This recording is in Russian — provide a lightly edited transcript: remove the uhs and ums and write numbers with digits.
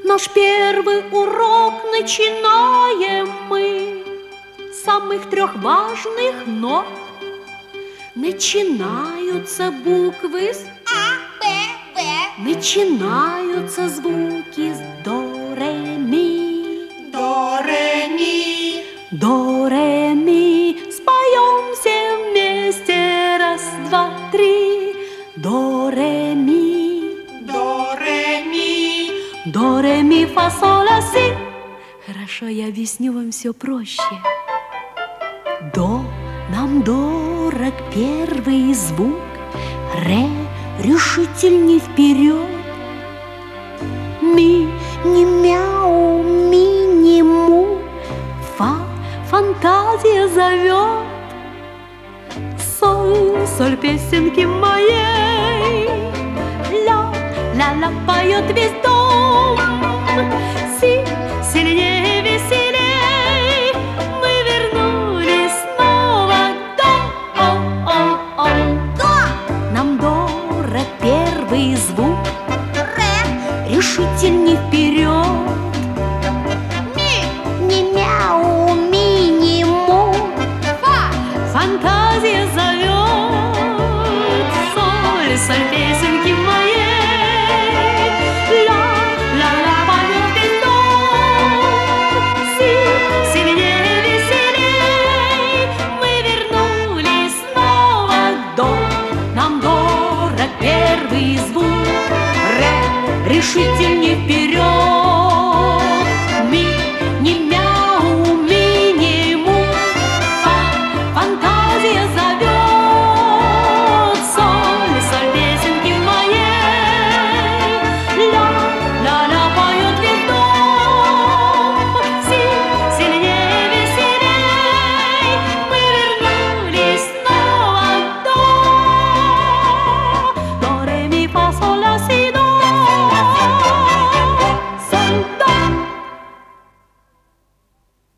Наш первый урок начинаем мы с самых трех важных нот. Начинаются буквы с А, Б, В. начинаются звуки с до, ре, ми. До, ре, ми. До, ре, ми. Споем все вместе. Раз, два, три. До, ре, ми. До, ре, ми. До, ре, ми, фа, соль, ля, си. Хорошо, я объясню вам все проще. До нам дорог первый звук, ре решительней вперед. Ми не мяу, ми не му, фа фантазия зовет. Соль песенки моей, ля поет весь дом. Си сильнее, веселей, мы вернулись снова до. Нам дорог первый звук, Ре, решительней вперед. ми. Не мяу, ми, не му, Фа. фантазия зовет. Соль песенки моей, ля поет весь дом. Си сильнее, веселей, мы вернулись снова до. Нам дорог первый звук, ре решительней вперед.